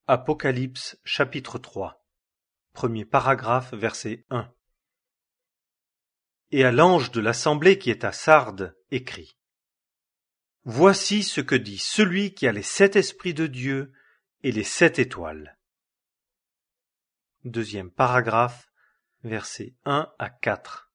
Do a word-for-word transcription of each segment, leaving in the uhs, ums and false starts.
Apocalypse chapitre trois. Premier paragraphe, verset un. Et à l'ange de l'assemblée qui est à Sardes, écrit. Voici ce que dit celui qui a les sept esprits de Dieu et les sept étoiles. Deuxième paragraphe, versets un à quatre.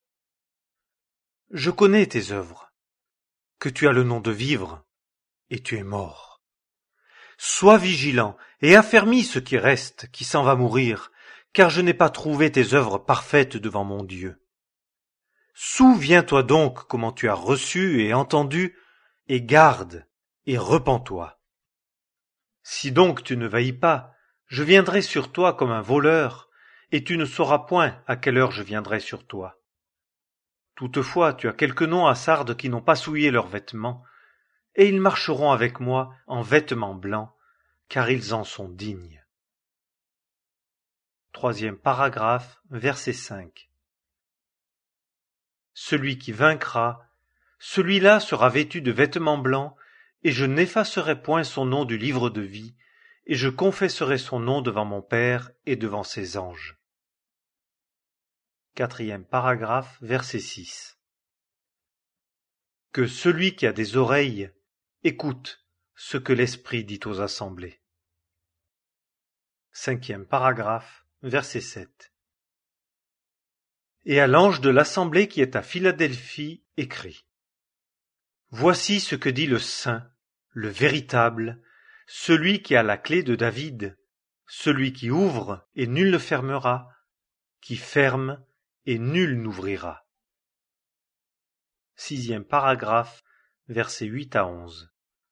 Je connais tes œuvres, que tu as le nom de vivre, et tu es mort. Sois vigilant et affermis ce qui reste, qui s'en va mourir, car je n'ai pas trouvé tes œuvres parfaites devant mon Dieu. Souviens-toi donc comment tu as reçu et entendu, et garde, et repens-toi. Si donc tu ne veilles pas, je viendrai sur toi comme un voleur, et tu ne sauras point à quelle heure je viendrai sur toi. Toutefois, tu as quelques noms à Sardes qui n'ont pas souillé leurs vêtements, et ils marcheront avec moi en vêtements blancs, car ils en sont dignes. Troisième paragraphe, verset cinq. Celui qui vaincra, celui-là sera vêtu de vêtements blancs, et je n'effacerai point son nom du livre de vie, et je confesserai son nom devant mon Père et devant ses anges. Quatrième paragraphe, verset six. Que celui qui a des oreilles écoute ce que l'Esprit dit aux assemblées. Cinquième paragraphe, verset sept. Et à l'ange de l'assemblée qui est à Philadelphie, écrit. Voici ce que dit le Saint, le véritable, celui qui a la clé de David, celui qui ouvre et nul ne fermera, qui ferme et nul n'ouvrira. Sixième paragraphe, versets huit à onze.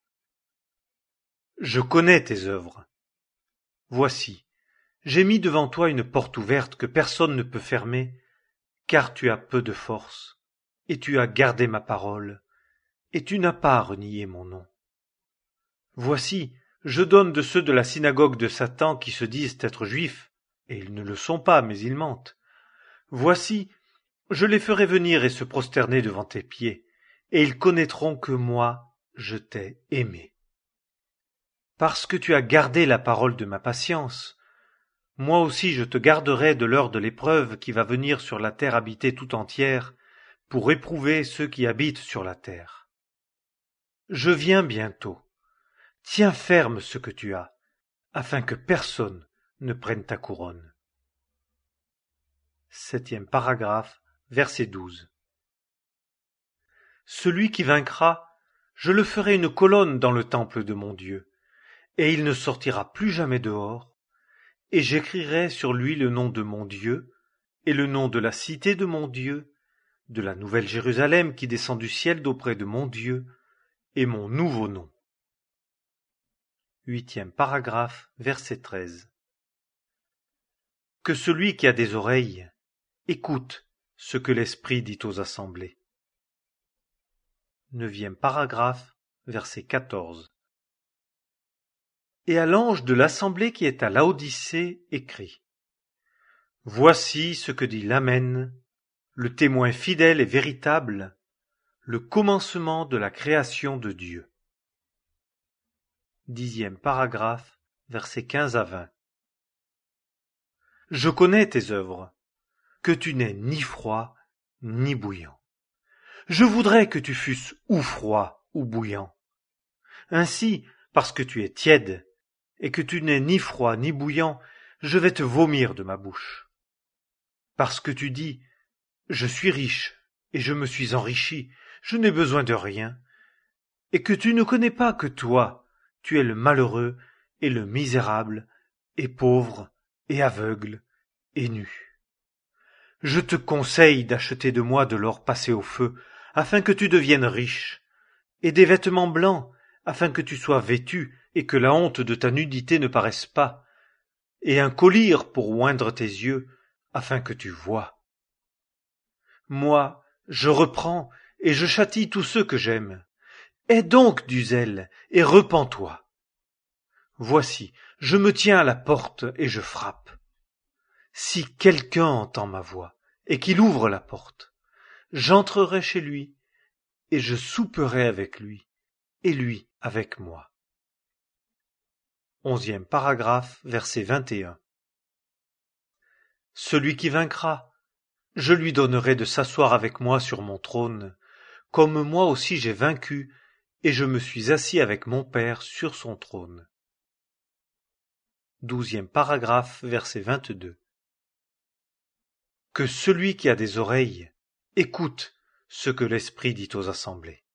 Je connais tes œuvres. Voici, j'ai mis devant toi une porte ouverte que personne ne peut fermer, car tu as peu de force, et tu as gardé ma parole, et tu n'as pas renié mon nom. Voici, je donne de ceux de la synagogue de Satan qui se disent être juifs, et ils ne le sont pas, mais ils mentent. Voici, je les ferai venir et se prosterner devant tes pieds, et ils connaîtront que moi, je t'ai aimé. Parce que tu as gardé la parole de ma patience, moi aussi je te garderai de l'heure de l'épreuve qui va venir sur la terre habitée tout entière, pour éprouver ceux qui habitent sur la terre. Je viens bientôt. Tiens ferme ce que tu as, afin que personne ne prenne ta couronne. Septième paragraphe, verset douze. Celui qui vaincra, je le ferai une colonne dans le temple de mon Dieu, et il ne sortira plus jamais dehors, et j'écrirai sur lui le nom de mon Dieu, et le nom de la cité de mon Dieu, de la nouvelle Jérusalem qui descend du ciel d'auprès de mon Dieu, et mon nouveau nom. Huitième paragraphe, verset treize. Que celui qui a des oreilles écoute ce que l'Esprit dit aux assemblées. Neuvième paragraphe, verset quatorze. Et à l'ange de l'assemblée qui est à Laodicée, écrit. Voici ce que dit l'Amen, le témoin fidèle et véritable, le commencement de la création de Dieu. Dixième paragraphe, versets quinze à vingt. Je connais tes œuvres, que tu n'es ni froid ni bouillant. Je voudrais que tu fusses ou froid ou bouillant. Ainsi, parce que tu es tiède, et que tu n'es ni froid ni bouillant, je vais te vomir de ma bouche. Parce que tu dis, je suis riche, et je me suis enrichi, je n'ai besoin de rien, et que tu ne connais pas que toi, tu es le malheureux et le misérable, et pauvre, et aveugle, et nu. Je te conseille d'acheter de moi de l'or passé au feu, afin que tu deviennes riche, et des vêtements blancs, afin que tu sois vêtu, et que la honte de ta nudité ne paraisse pas, et un collier pour oindre tes yeux, afin que tu voies. Moi, je reprends, et je châtie tous ceux que j'aime. Aie donc du zèle, et repens-toi. Voici, je me tiens à la porte, et je frappe. Si quelqu'un entend ma voix, et qu'il ouvre la porte, j'entrerai chez lui, et je souperai avec lui, et lui avec moi. Onzième paragraphe, verset vingt et un. Celui qui vaincra, je lui donnerai de s'asseoir avec moi sur mon trône, comme moi aussi j'ai vaincu, et je me suis assis avec mon Père sur son trône. Douzième paragraphe, verset vingt-deux. Que celui qui a des oreilles écoute ce que l'Esprit dit aux assemblées.